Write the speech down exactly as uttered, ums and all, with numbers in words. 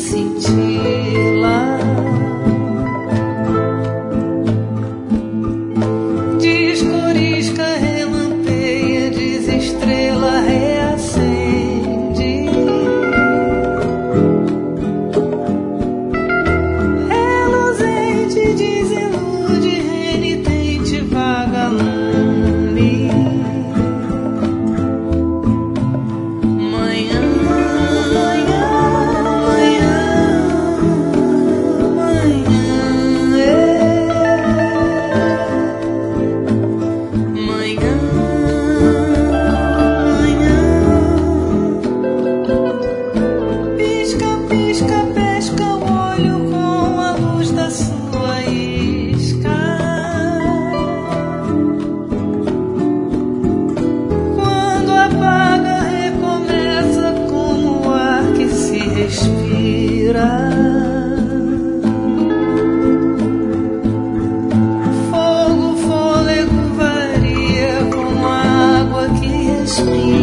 cintila. Diz corisca, relampeia, diz estrela, reacende. Reluzente, diz ilude, renitente, vagalume. Manhã, manhã, manhã, manhã, é. Manhã, manhã. Pisca, pisca, pesca o olho com a luz da sua isca. Quando apaga, recomeça como o ar que se respira. Fogo, fôlego varia como a água que respira.